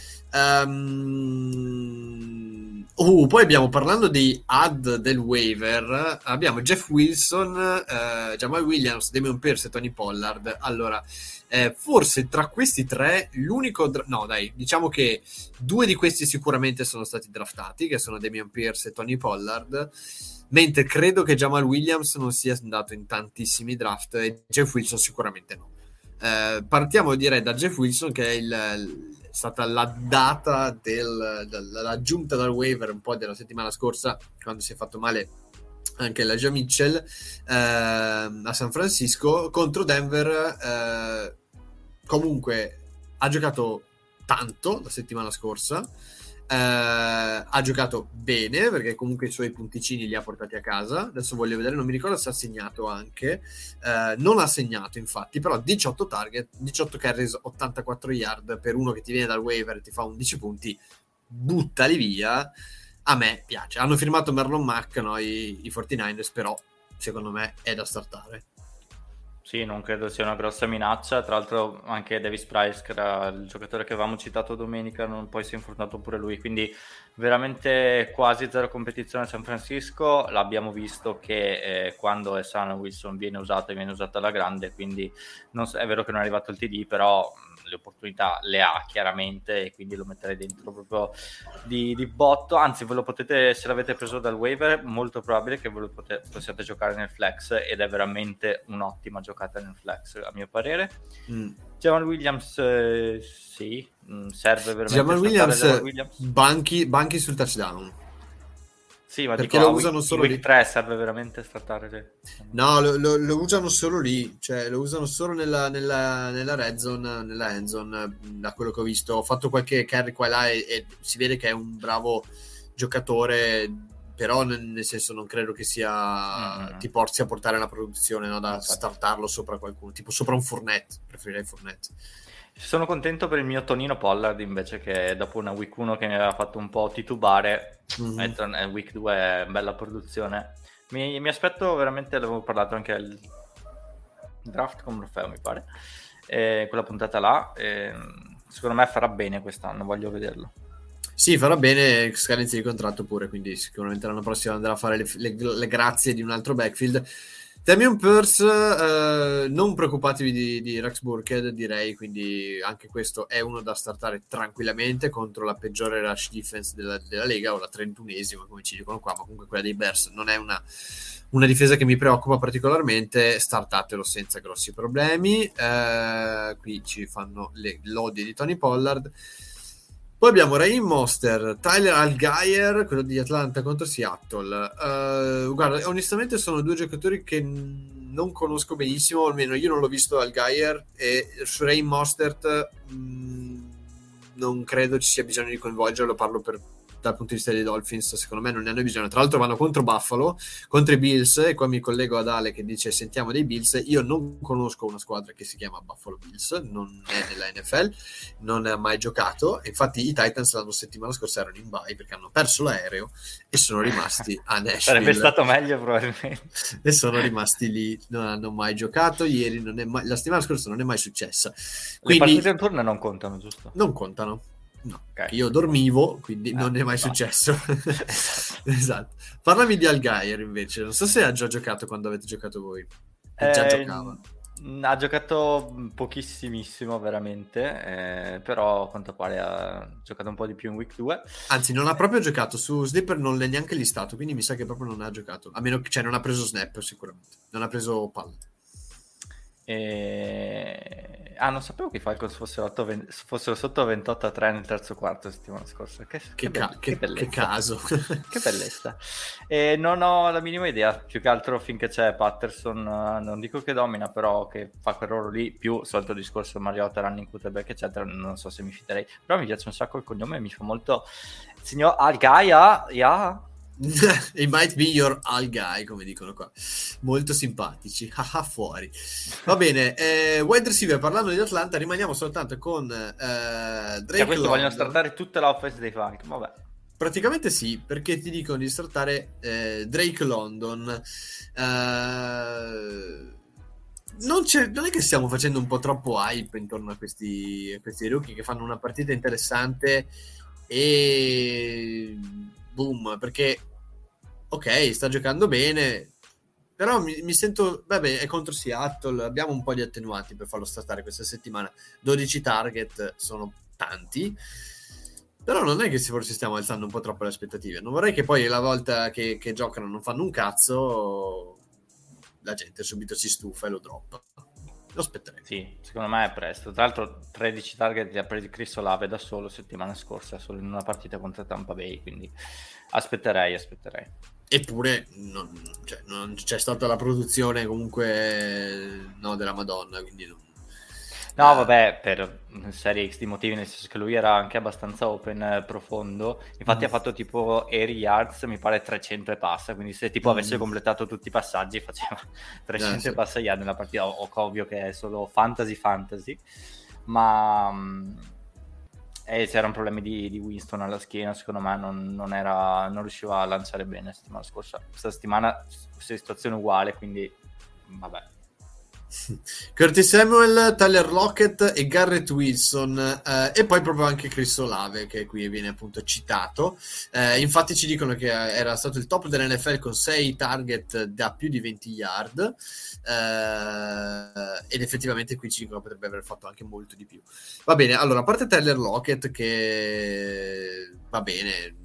Um, uh, poi abbiamo, parlando di ad del waiver, abbiamo Jeff Wilson, uh, Jamal Williams, Damian Pierce e Tony Pollard. Allora, eh, forse tra questi tre l'unico dra- no dai, diciamo che due di questi sicuramente sono stati draftati, che sono Damian Pierce e Tony Pollard, mentre credo che Jamal Williams non sia andato in tantissimi draft e Jeff Wilson sicuramente no. Uh, partiamo direi da Jeff Wilson, che è il è stata la data del, dell'aggiunta dal waiver un po' della settimana scorsa, quando si è fatto male anche Elijah Mitchell eh, a San Francisco contro Denver. Eh, comunque ha giocato tanto la settimana scorsa, eh, ha giocato bene perché comunque i suoi punticini li ha portati a casa. Adesso voglio vedere, non mi ricordo se ha segnato anche, eh, non ha segnato infatti, però diciotto target, diciotto carries, ottantaquattro yard per uno che ti viene dal waiver e ti fa undici punti, buttali via. A me piace. Hanno firmato Marlon Mack, no, i, i quarantanovers, però secondo me è da startare. Sì, non credo sia una grossa minaccia. Tra l'altro anche Davis Price, che era il giocatore che avevamo citato domenica, non poi si è infortunato pure lui, quindi veramente quasi zero competizione a San Francisco. L'abbiamo visto che eh, quando è sano Wilson viene usato e viene usato alla grande, quindi non so, è vero che non è arrivato il T D, però le opportunità le ha chiaramente e quindi lo metterei dentro proprio di, di botto. Anzi, ve lo potete, se l'avete preso dal waiver, molto probabile che ve lo pote, possiate giocare nel flex, ed è veramente un'ottima giocata nel flex a mio parere. mm. Jamal Williams eh, sì, serve veramente Jamal Williams, Jamal Williams. Banchi, banchi sul touchdown. Sì, ma perché dico, lo usano week, solo week lì. tre serve veramente startare. No, lo, lo, lo usano solo lì, cioè lo usano solo nella, nella, nella red zone, nella end zone, da quello che ho visto. Ho fatto qualche carry qua e là e, e si vede che è un bravo giocatore, però nel, nel senso non credo che sia mm-hmm. ti porti a portare la produzione, no, da startarlo sopra qualcuno, tipo sopra un Fournette, preferirei Fournette. Sono contento per il mio Tonino Pollard invece, che dopo una week uno che mi aveva fatto un po' titubare, mm-hmm. week due è bella produzione. Mi, mi aspetto veramente, l'avevo parlato anche al draft con Morfeo mi pare, e quella puntata là, e secondo me farà bene quest'anno, voglio vederlo. Sì, farà bene, scadenza di contratto pure, quindi sicuramente l'anno prossimo andrà a fare le, le, le grazie di un altro backfield. Damian Pierce, eh, non preoccupatevi di, di Rex Burkhead, direi, quindi anche questo è uno da startare tranquillamente contro la peggiore rush defense della, della Lega, o la trentunesima come ci dicono qua, ma comunque quella dei Bears non è una, una difesa che mi preoccupa particolarmente. Startatelo senza grossi problemi. Eh, qui ci fanno le lodi di Tony Pollard. Poi abbiamo Raheem Mostert, Tyler Allgeier, quello di Atlanta contro Seattle. Uh, guarda, onestamente sono due giocatori che non conosco benissimo, almeno io non l'ho visto Allgeier, e su Raheem Mostert mh, non credo ci sia bisogno di coinvolgerlo, parlo per dal punto di vista dei Dolphins, secondo me non ne hanno bisogno. Tra l'altro vanno contro Buffalo, contro i Bills, e qua mi collego ad Ale che dice sentiamo dei Bills. Io non conosco una squadra che si chiama Buffalo Bills, non è nella N F L, non ha mai giocato. Infatti i Titans l'anno settimana scorsa erano in bye perché hanno perso l'aereo e sono rimasti a Nashville. Sarebbe stato meglio probabilmente. E sono rimasti lì, non hanno mai giocato. Ieri non è mai, la settimana scorsa non è mai successa. Quindi, le partite in turno non contano, giusto? Non contano. No, okay. Io dormivo, quindi ah, non è mai no. successo. Esatto. Parlami di Allgeier invece. Non so se ha già giocato quando avete giocato voi. Eh, già giocava. Ha giocato pochissimissimo veramente, eh, però a quanto pare ha giocato un po' di più in week due. Anzi, non ha proprio giocato. Su Slipper non l'è neanche listato, quindi mi sa che proprio non ha giocato. A meno che, cioè, non ha preso snap sicuramente. Non ha preso palle. E... ah, non sapevo che i Falcons fossero, venti fossero sotto ventotto a tre nel terzo quarto la settimana scorsa. Che, che, che, ca be che, che, che caso. Che bellezza. E non ho la minima idea, più che altro finché c'è Patterson, non dico che domina, però che fa quel ruolo lì, più solito discorso Mariota, running quarterback eccetera, non so se mi fiderei, però mi piace un sacco il cognome, mi fa molto signor Allgeier, yeah. It might be your all guy, come dicono qua. Molto simpatici. Haha, fuori. Va bene, eh, wide receiver, parlando di Atlanta, rimaniamo soltanto con eh, Drake cioè, questo London. Vogliono startare tutta l'offense dei Falcons, vabbè. Praticamente sì, perché ti dicono di startare eh, Drake London. Eh, non, non è che stiamo facendo un po' troppo hype intorno a questi, a questi rookie che fanno una partita interessante e boom, perché ok, sta giocando bene, però mi, mi sento, vabbè, è contro Seattle, abbiamo un po' di attenuanti per farlo startare questa settimana. Dodici target sono tanti, però non è che forse stiamo alzando un po' troppo le aspettative. Non vorrei che poi la volta che, che giocano non fanno un cazzo, la gente subito si stufa e lo droppa. Lo aspetterei. Sì, secondo me è presto. Tra l'altro tredici target li ha presi Chris Olave da solo settimana scorsa, solo in una partita contro Tampa Bay, quindi aspetterei, aspetterei. Eppure non, cioè, non c'è stata la produzione comunque no, della Madonna, quindi non... No, vabbè, per serie X di motivi, nel senso che lui era anche abbastanza open, eh, profondo. Infatti mm. ha fatto tipo air yards, mi pare trecento e passa, quindi se tipo mm. avesse completato tutti i passaggi faceva trecento eh, sì. e passa yard nella partita. O, ovvio che è solo fantasy fantasy, ma mh, eh, c'erano problemi di, di Winston alla schiena, secondo me non, non, era, non riusciva a lanciare bene la settimana scorsa. Questa settimana situazione uguale, quindi vabbè. Curtis Samuel, Tyler Lockett e Garrett Wilson, eh, e poi proprio anche Chris Olave che qui viene appunto citato. Eh, infatti ci dicono che era stato il top dell'N F L con sei target da più di venti yard, eh, ed effettivamente qui ci dicono che potrebbe aver fatto anche molto di più. Va bene, allora a parte Tyler Lockett che va bene,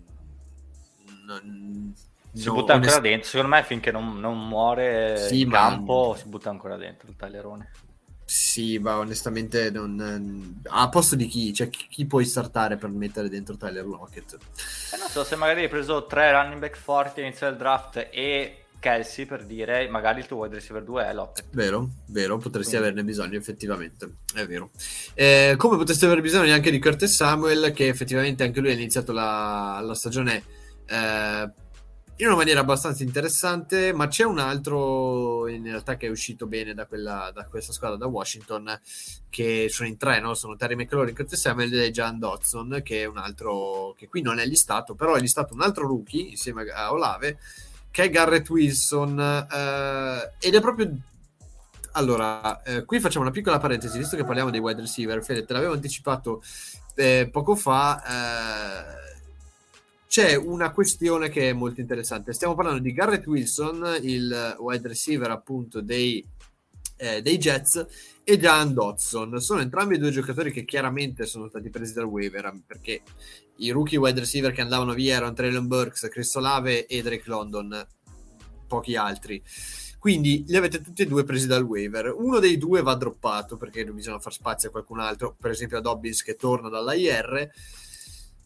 non... si no, butta ancora onest... dentro, secondo me finché non, non muore sì, in ma... campo si butta ancora dentro il tagliarone. Sì, ma onestamente non... a posto di chi? Cioè chi, chi puoi startare per mettere dentro Tyler Lockett? Eh, non so, se magari hai preso tre running back forti all'inizio del draft e Kelsey, per dire, magari il tuo wide receiver due è Lockett. Vero, vero, potresti Quindi. averne bisogno effettivamente, è vero. Eh, come potresti avere bisogno anche di Curtis Samuel, che effettivamente anche lui ha iniziato la, la stagione eh, in una maniera abbastanza interessante, ma c'è un altro in realtà che è uscito bene da, quella, da questa squadra, da Washington, che sono in tre, no? Sono Terry McLaurin, Curtis Samuel e Jan Dodson, che è un altro che qui non è listato, però è listato un altro rookie insieme a Olave, che è Garrett Wilson, eh, ed è proprio... Allora, eh, qui facciamo una piccola parentesi, visto che parliamo dei wide receiver. Fede, te l'avevo anticipato eh, poco fa, eh, c'è una questione che è molto interessante. Stiamo parlando di Garrett Wilson, il wide receiver appunto dei, eh, dei Jets, e Jan Dodson. Sono entrambi due giocatori che chiaramente sono stati presi dal waiver, perché i rookie wide receiver che andavano via erano Treylon Burks, Chris Olave e Drake London, pochi altri. Quindi li avete tutti e due presi dal waiver. Uno dei due va droppato perché bisogna far spazio a qualcun altro, per esempio a Dobbins che torna dall'A I R.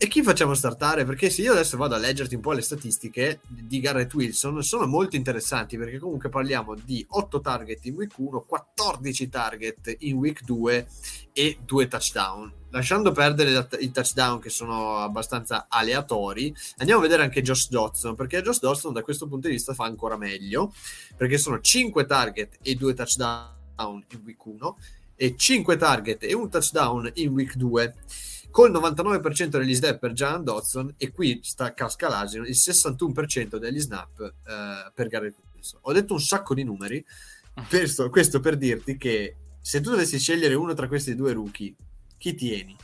e chi facciamo startare? Perché se io adesso vado a leggerti un po' le statistiche di Garrett Wilson, sono molto interessanti, perché comunque parliamo di otto target in week uno, quattordici target in week due e due touchdown. Lasciando perdere i touchdown che sono abbastanza aleatori, andiamo a vedere anche Josh Dodson, perché Josh Dodson da questo punto di vista fa ancora meglio, perché sono cinque target e due touchdown in week uno e cinque target e un touchdown in week due, col novantanove per cento degli snap per Jahan Dotson, e qui sta casca l'asino, il sessantuno per cento degli snap eh, per Garrett Wilson. Ho detto un sacco di numeri, questo, questo per dirti che se tu dovessi scegliere uno tra questi due rookie, chi tieni?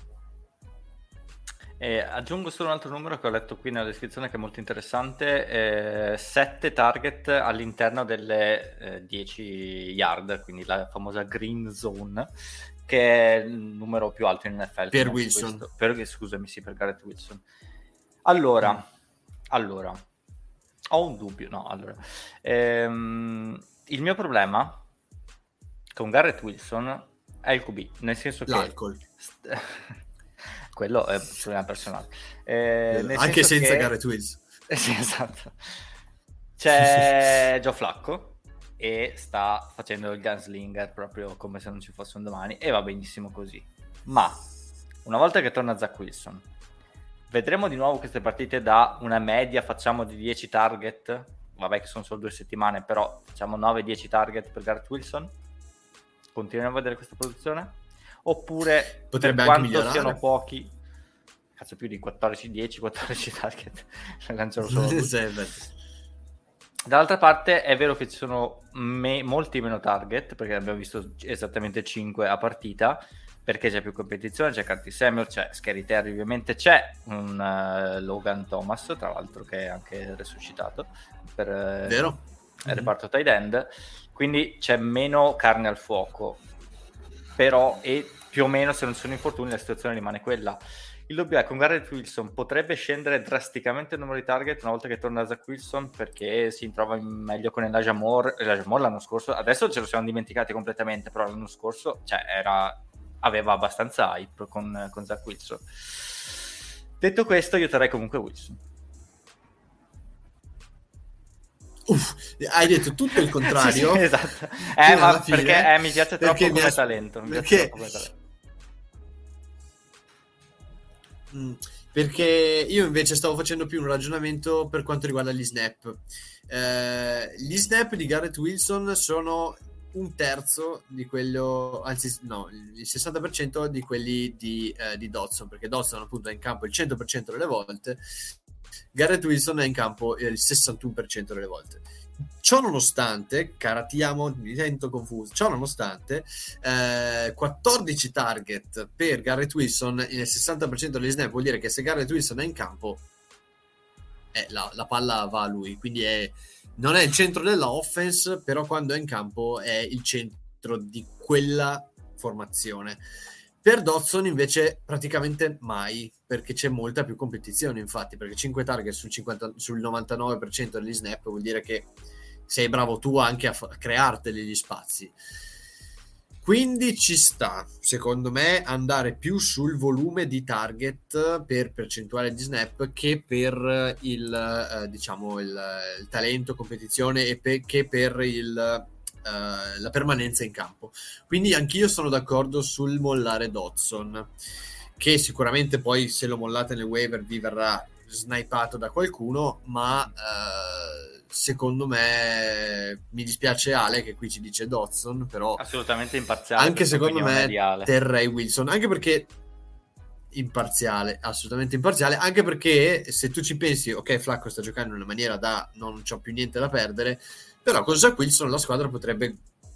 Eh, aggiungo solo un altro numero che ho letto qui nella descrizione, che è molto interessante: sette target all'interno delle eh, dieci yard, quindi la famosa green zone, che è il numero più alto in N F L per Wilson. Questo. Per, scusami, sì, per Garrett Wilson. Allora, mm. allora, ho un dubbio. No, allora, ehm, il mio problema con Garrett Wilson è il Q B, nel senso che l'alcol. St- quello è un problema personale. Eh, nel Anche senza che... Garrett Wilson. Sì, esatto. C'è Joe Flacco e sta facendo il gunslinger proprio come se non ci fosse un domani, e va benissimo così. Ma una volta che torna Zach Wilson, vedremo di nuovo queste partite da una media, facciamo di dieci target, vabbè che sono solo due settimane, però facciamo nove dieci target per Garrett Wilson. Continuiamo a vedere questa produzione? Oppure potrebbe per anche quanto migliorare. Siano pochi, cazzo, più di quattordici dieci quattordici target lanciano solo dall'altra parte. È vero che ci sono me- molti meno target, perché abbiamo visto esattamente cinque a partita, perché c'è più competizione, c'è Curtis Samuel, c'è Scary Terry, ovviamente c'è un uh, Logan Thomas, tra l'altro, che è anche resuscitato per uh, vero? il reparto tight end, quindi c'è meno carne al fuoco, però, e più o meno, se non ci sono infortuni, la situazione rimane quella. Il dubbio è con Garrett Wilson potrebbe scendere drasticamente il numero di target una volta che torna Zach Wilson, perché si trova meglio con Elijah Moore. Elijah Moore l'anno scorso, adesso ce lo siamo dimenticati completamente, però l'anno scorso, cioè, era aveva abbastanza hype con, con Zach Wilson. Detto questo, io terrei comunque Wilson. Uff, hai detto tutto il contrario. Sì, sì, esatto. Eh, ma fine, perché eh, mi piace troppo perché come mi as- talento. Mi perché... piace troppo come talento. Mm, perché io invece stavo facendo più un ragionamento per quanto riguarda gli snap. Eh, gli snap di Garrett Wilson sono un terzo di quello, anzi no, il sessanta per cento di quelli di, eh, di Dodson, perché Dodson appunto è in campo il cento per cento delle volte, Garrett Wilson è in campo il sessantuno per cento delle volte. Ciò nonostante, caratiamo, mi sento confuso, ciò nonostante eh, quattordici target per Garrett Wilson nel sessanta per cento degli snap vuol dire che se Garrett Wilson è in campo eh, la, la palla va a lui, quindi è, non è il centro della offense, però quando è in campo è il centro di quella formazione. Per Dodson invece praticamente mai, perché c'è molta più competizione, infatti, perché cinque target sul, cinquanta, sul novantanove per cento degli snap vuol dire che sei bravo tu anche a, fa- a crearteli gli spazi. Quindi ci sta, secondo me, andare più sul volume di target per percentuale di snap che per il, eh, diciamo, il, il talento, competizione e pe- che per il... Uh, la permanenza in campo. Quindi anch'io sono d'accordo sul mollare Dodson, che sicuramente poi se lo mollate nel waiver vi verrà snipato da qualcuno, ma uh, secondo me, mi dispiace Ale che qui ci dice Dodson, però assolutamente imparziale, anche secondo me mediale. terrei Wilson, anche perché imparziale, assolutamente imparziale, anche perché se tu ci pensi, ok, Flacco sta giocando in una maniera da non c'ho più niente da perdere, però con Zach Wilson la squadra potrebbe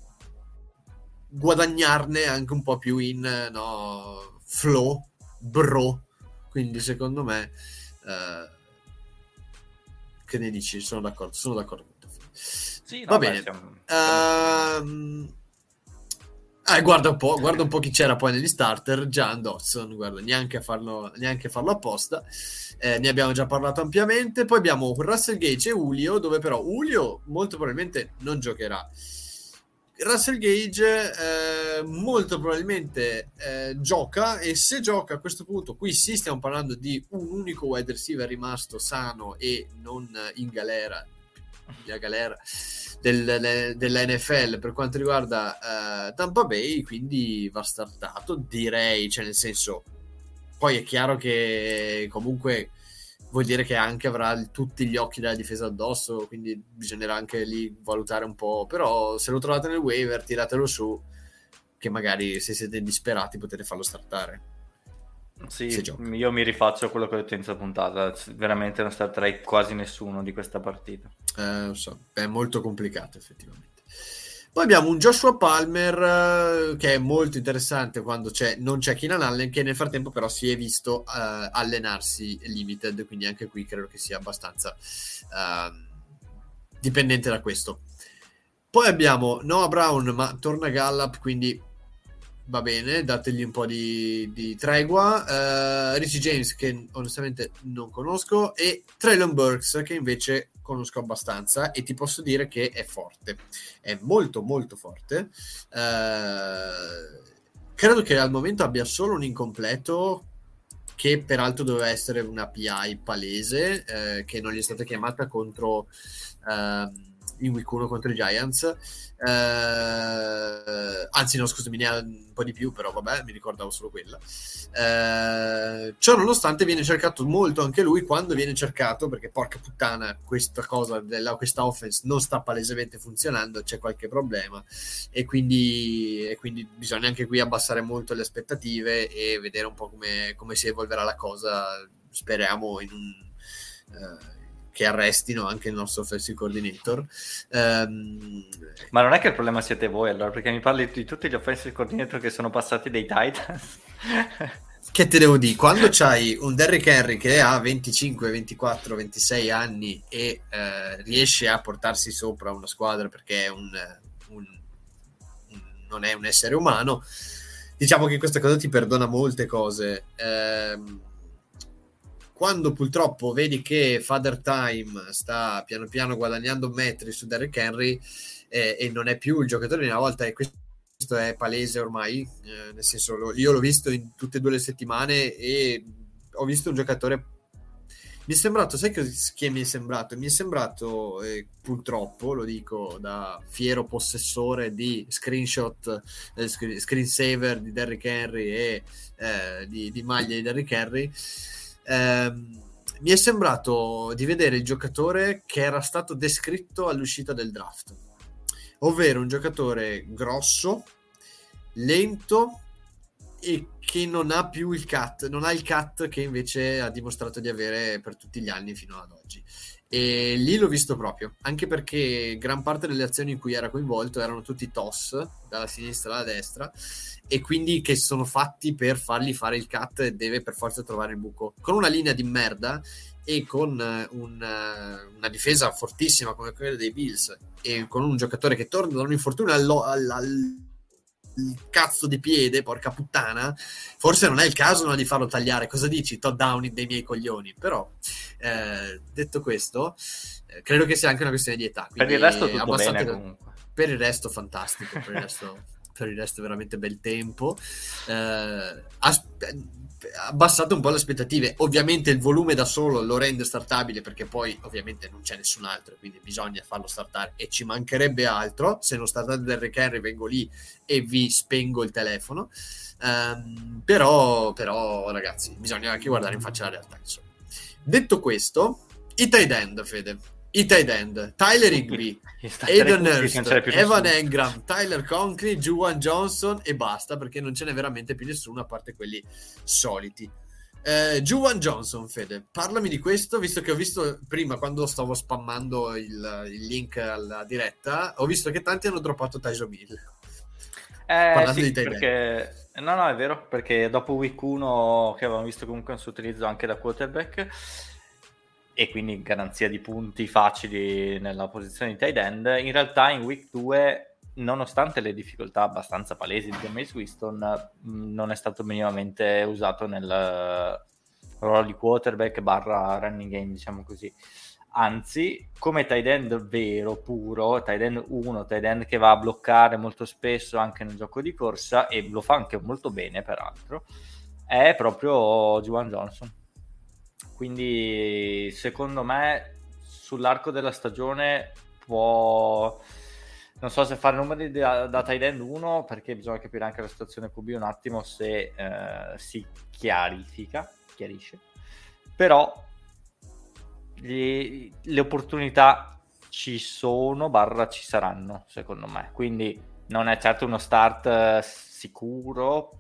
guadagnarne anche un po' più in no, flow, bro, quindi secondo me eh, che ne dici? Sono d'accordo, sono d'accordo. Sì, no, va beh, bene siamo, siamo... Um, eh, guarda un po', guarda un po' chi c'era poi negli starter. Jahan Dotson, guarda, neanche a farlo, neanche a farlo apposta. Eh, ne abbiamo già parlato ampiamente. Poi abbiamo Russell Gage e Julio, dove però Julio molto probabilmente non giocherà. Russell Gage eh, molto probabilmente eh, gioca, e se gioca a questo punto, qui sì stiamo parlando di un unico wide receiver rimasto sano e non in galera, la galera del, dell'N F L per quanto riguarda eh, Tampa Bay, quindi va startato, direi, cioè nel senso, poi è chiaro che comunque vuol dire che anche avrà tutti gli occhi della difesa addosso, quindi bisognerà anche lì valutare un po', però se lo trovate nel waiver tiratelo su, che magari se siete disperati potete farlo startare. Sì, io mi rifaccio a quello che ho detto in questa puntata, veramente non starterei quasi nessuno di questa partita. Eh, lo so, è molto complicato effettivamente. Poi abbiamo un Joshua Palmer uh, che è molto interessante quando c'è, non c'è Keenan Allen, che nel frattempo però si è visto uh, allenarsi limited, quindi anche qui credo che sia abbastanza uh, dipendente da questo. Poi abbiamo Noah Brown, ma torna Gallup, quindi va bene, dategli un po' di, di tregua. uh, Richie James, che onestamente non conosco, e Treylon Burks, che invece conosco abbastanza e ti posso dire che è forte, è molto molto forte. Uh, credo che al momento abbia solo un incompleto, che peraltro doveva essere una P I palese, eh, che non gli è stata chiamata contro uh, in week uno contro i Giants, uh, anzi no scusami, ne ha un po' di più, però vabbè, mi ricordavo solo quella. Uh, ciò nonostante viene cercato molto anche lui quando viene cercato, perché porca puttana questa cosa della, questa offense non sta palesemente funzionando, c'è qualche problema, e quindi, e quindi bisogna anche qui abbassare molto le aspettative e vedere un po' come, come si evolverà la cosa. Speriamo in un uh, che arrestino anche il nostro offensive coordinator. Um, Ma non è che il problema siete voi allora, perché mi parli di tutti gli offensive coordinator che sono passati dai Titans. Che te devo dire? Quando c'hai un Derrick Henry che ha venticinque, ventiquattro, ventisei anni e eh, riesce a portarsi sopra una squadra perché è un, un, un, non è un essere umano, diciamo che questa cosa ti perdona molte cose. Ehm, quando purtroppo vedi che Father Time sta piano piano guadagnando metri su Derrick Henry eh, e non è più il giocatore di una volta, e questo è palese ormai, eh, nel senso lo, io l'ho visto in tutte e due le settimane e ho visto un giocatore, mi è sembrato, sai che mi è sembrato? Mi è sembrato, eh, purtroppo, lo dico da fiero possessore di screenshot, eh, screensaver di Derrick Henry e eh, di, di maglie di Derrick Henry, Um, mi è sembrato di vedere il giocatore che era stato descritto all'uscita del draft, ovvero un giocatore grosso, lento e che non ha più il cut, non ha il cut che invece ha dimostrato di avere per tutti gli anni fino ad oggi. E lì l'ho visto proprio, anche perché gran parte delle azioni in cui era coinvolto erano tutti toss dalla sinistra alla destra, e quindi che sono fatti per fargli fare il cut e deve per forza trovare il buco, con una linea di merda e con un, una difesa fortissima come quella dei Bills, e con un giocatore che torna da un infortunio al, al, al cazzo di piede, porca puttana, forse non è il caso no, di farlo tagliare. Cosa dici, Todd Downing dei miei coglioni? Però eh, detto questo, eh, credo che sia anche una questione di età, per il resto tutto bene comunque. Per il resto fantastico, per il resto per il resto veramente bel tempo. eh, aspe- abbassate un po' le aspettative, ovviamente il volume da solo lo rende startabile, perché poi ovviamente non c'è nessun altro, quindi bisogna farlo startare, e ci mancherebbe altro. Se non startate Derrick Henry vengo lì e vi spengo il telefono. um, però, però ragazzi, bisogna anche guardare in faccia la realtà, insomma. Detto questo, i tight end, Fede i tight end, Tyler Higbee, Aiden Hurst, Evan Engram, Tyler Conklin, Juwan Johnson e basta, perché non ce n'è veramente più nessuno a parte quelli soliti. eh, Juwan Johnson, Fede, parlami di questo, visto che ho visto prima, quando stavo spammando il, il link alla diretta, ho visto che tanti hanno droppato Tyson Hill. eh, parlando sì, di tight perché... end. No, no, è vero, perché dopo week uno che avevamo visto comunque un suo utilizzo anche da quarterback, e quindi garanzia di punti facili nella posizione di tight end, in realtà in week due, nonostante le difficoltà abbastanza palesi di Jameis Winston, non è stato minimamente usato nel ruolo di quarterback barra running game, diciamo così. anzi come tight end vero, puro, tight end uno, tight end che va a bloccare molto spesso anche nel gioco di corsa, e lo fa anche molto bene peraltro, è proprio Juwan Johnson. Quindi secondo me sull'arco della stagione può, non so se fare numeri da, da tight end uno, perché bisogna capire anche la situazione Q B un attimo se eh, si chiarifica, chiarisce, però gli, le opportunità ci sono, barra ci saranno secondo me, quindi non è certo uno start eh, sicuro,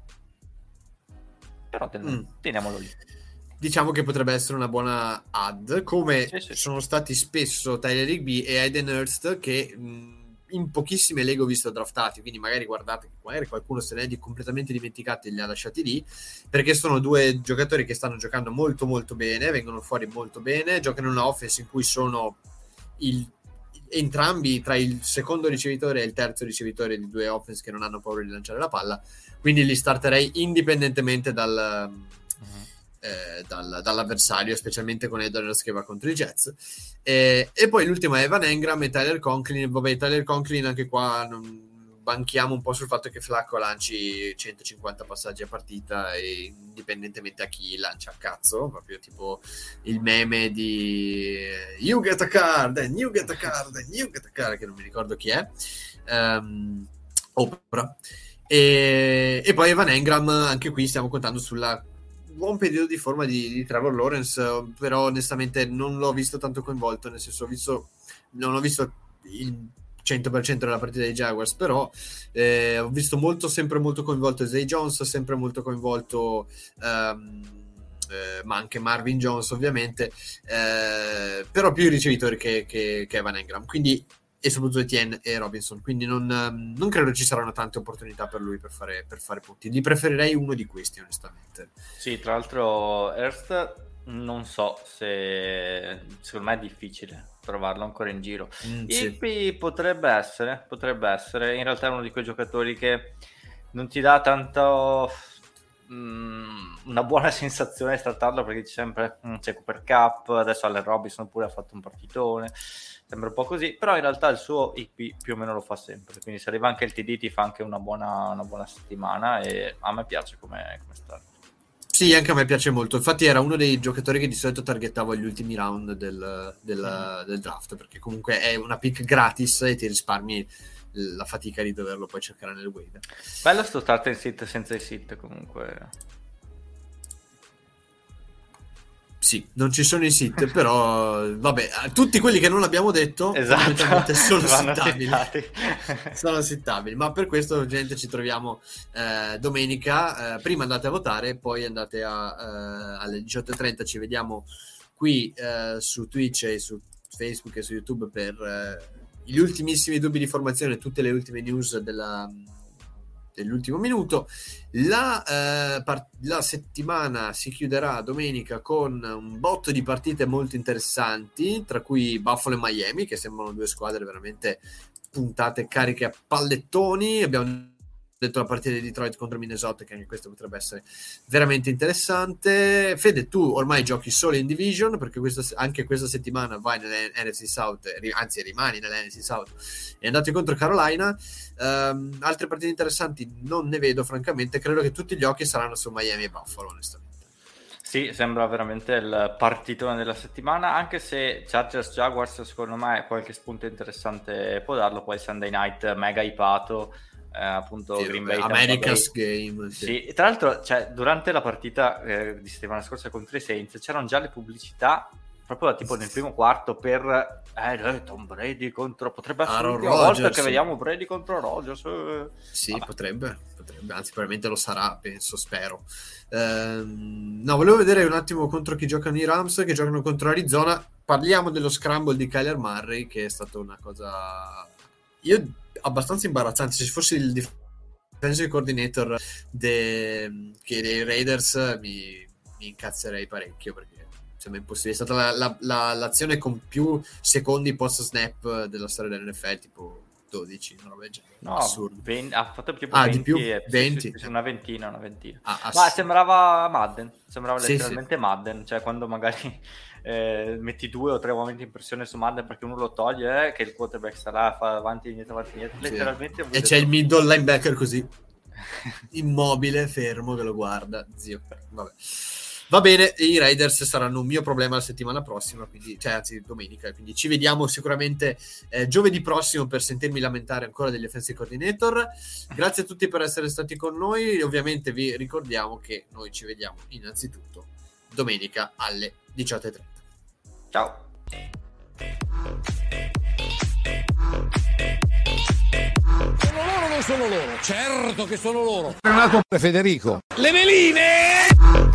però ten- mm. teniamolo lì. Diciamo che potrebbe essere una buona add, come sì, sì. sono stati spesso Tyler Higbee e Hayden Hurst, che mh, in pochissime leghe ho visto draftati, quindi magari guardate, magari qualcuno se ne è di completamente dimenticati e li ha lasciati lì, perché sono due giocatori che stanno giocando molto molto bene, vengono fuori molto bene, giocano in una offense in cui sono il, entrambi tra il secondo ricevitore e il terzo ricevitore di due offense che non hanno paura di lanciare la palla, quindi li starterei indipendentemente dal... Uh-huh. Eh, dal, dall'avversario, specialmente con Edwards che va contro i Jets, eh, e poi l'ultimo è Evan Engram e Tyler Conklin. Vabbè, Tyler Conklin anche qua non, banchiamo un po' sul fatto che Flacco lanci centocinquanta passaggi a partita, e indipendentemente a chi lancia a cazzo, proprio tipo il meme di you get a card and you get a card and you get a card, che non mi ricordo chi è, um, Oprah. E, e poi Evan Engram, anche qui stiamo contando sulla buon periodo di forma di, di Trevor Lawrence, però onestamente non l'ho visto tanto coinvolto, nel senso ho visto, non ho visto il cento per cento della partita dei Jaguars, però eh, ho visto molto, sempre molto coinvolto Zay Jones, sempre molto coinvolto um, eh, ma anche Marvin Jones ovviamente, eh, però più i ricevitori che, che, che Evan Engram, quindi, e soprattutto Etienne e Robinson, quindi non, non credo ci saranno tante opportunità per lui per fare, per fare punti. Gli preferirei uno di questi, onestamente. Sì, tra l'altro Hurst non so se, secondo me è difficile trovarlo ancora in giro. Mm, Higbee sì. potrebbe essere, potrebbe essere, in realtà è uno di quei giocatori che non ti dà tanto mh, una buona sensazione di trattarlo, perché c'è sempre mh, c'è Cooper Cup, adesso Allen Robinson pure ha fatto un partitone, sembra un po' così, però in realtà il suo I P più o meno lo fa sempre, quindi se arriva anche il T D ti fa anche una buona, una buona settimana, e a me piace come, come start. Sì, anche a me piace molto, infatti era uno dei giocatori che di solito targettavo agli ultimi round del, del, mm. del draft, perché comunque è una pick gratis e ti risparmi la fatica di doverlo poi cercare nel waiver. Bello sto start and sit senza i sit comunque. Sì, non ci sono i sit, però vabbè, tutti quelli che non abbiamo detto esatto, sono sittabili. Sono sittabili, ma per questo, gente, ci troviamo eh, domenica. Eh, prima andate a votare, poi andate a, eh, alle diciotto e trenta, ci vediamo qui eh, su Twitch e su Facebook e su YouTube per eh, gli ultimissimi dubbi di formazione, tutte le ultime news della... dell'ultimo minuto. La, eh, part- la settimana si chiuderà domenica con un botto di partite molto interessanti, tra cui Buffalo e Miami, che sembrano due squadre veramente puntate, cariche a pallettoni. Abbiamo detto la partita di Detroit contro Minnesota, che anche questo potrebbe essere veramente interessante. Fede, tu ormai giochi solo in Division, perché questa, anche questa settimana vai nell'N F C South, anzi rimani nell'N F C South, e andate contro Carolina. Um, altre partite interessanti non ne vedo, francamente. Credo che tutti gli occhi saranno su Miami e Buffalo, onestamente. Sì, sembra veramente il partitone della settimana, anche se Chargers Jaguars secondo me qualche spunto interessante può darlo. Poi Sunday Night mega ipato, Eh, appunto sì, Green Bay, America's Game, sì. Sì, tra l'altro, cioè, durante la partita eh, di settimana scorsa contro i Saints c'erano già le pubblicità proprio tipo nel primo quarto per eh, Tom Brady contro, potrebbe essere la prima volta che vediamo Brady contro Rodgers, eh. sì, Vabbè. potrebbe potrebbe, anzi probabilmente lo sarà, penso, spero. Ehm, no, volevo vedere un attimo contro chi giocano i Rams, che giocano contro Arizona. Parliamo dello scramble di Kyler Murray, che è stata una cosa io abbastanza imbarazzante. Se fossi il defensive coordinator de, che dei Raiders mi, mi incazzerei parecchio, perché sembra impossibile. È stata la, la, la, l'azione con più secondi post snap della storia dell'N F L, tipo dodici, una roba del genere. No, assurdo. venti, ha fatto più ah, venti, di più? E, venti? sì, sì, una ventina, una ventina. Ah, ma sembrava Madden, sembrava sì, letteralmente sì. Madden, cioè quando magari eh, metti due o tre momenti in pressione su Madden perché uno lo toglie, eh, che il quarterback sta là, fa avanti, indietro, avanti, indietro, sì. letteralmente. E c'è il middle linebacker così, immobile, fermo, che lo guarda, zio. Vabbè. Va bene, i Raiders saranno un mio problema la settimana prossima, quindi, cioè anzi domenica, quindi ci vediamo sicuramente eh, giovedì prossimo per sentirmi lamentare ancora degli offensive coordinator. Grazie a tutti per essere stati con noi, ovviamente vi ricordiamo che noi ci vediamo innanzitutto domenica alle diciotto e trenta. Ciao. Sono loro o non sono loro? Certo che sono loro. Renato Federico. Le veline!